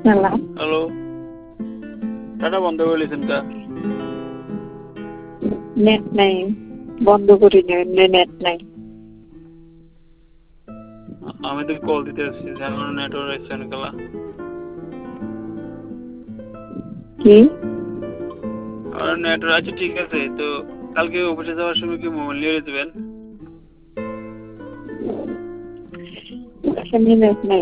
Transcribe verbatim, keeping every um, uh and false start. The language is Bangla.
হ্যালো হ্যালো টাটা বন্ধ করে লিছেন কা নেট নাই বন্ধ করি না এমনি নেট নাই আমি তো কল দিতে আসছি জানো নেটওয়ার্ক আসছে না কালা কি আর নেটওয়ার্ক আছে ঠিক আছে তো কালকে অফিসে যাওয়ার সময় কি মোবাইল নিয়ে যেতে পারেন এখানে নেট নাই